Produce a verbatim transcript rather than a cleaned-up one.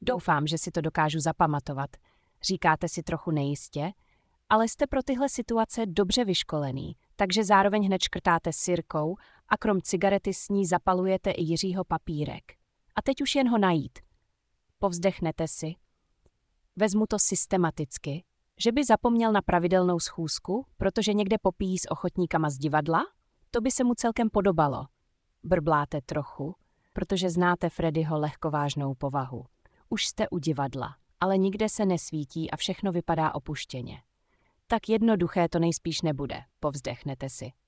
Doufám, že si to dokážu zapamatovat. Říkáte si trochu nejistě, ale jste pro tyhle situace dobře vyškolený, takže zároveň hned škrtáte sirkou a krom cigarety s ní zapalujete i Jiřího papírek. A teď už jen ho najít. Povzdechnete si. Vezmu to systematicky, že by zapomněl na pravidelnou schůzku, protože někde popíjí s ochotníkama z divadla? To by se mu celkem podobalo. Brbláte trochu, protože znáte Freddyho lehkovážnou povahu. Už jste u divadla, ale nikde se nesvítí a všechno vypadá opuštěně. Tak jednoduché to nejspíš nebude, povzdechnete si.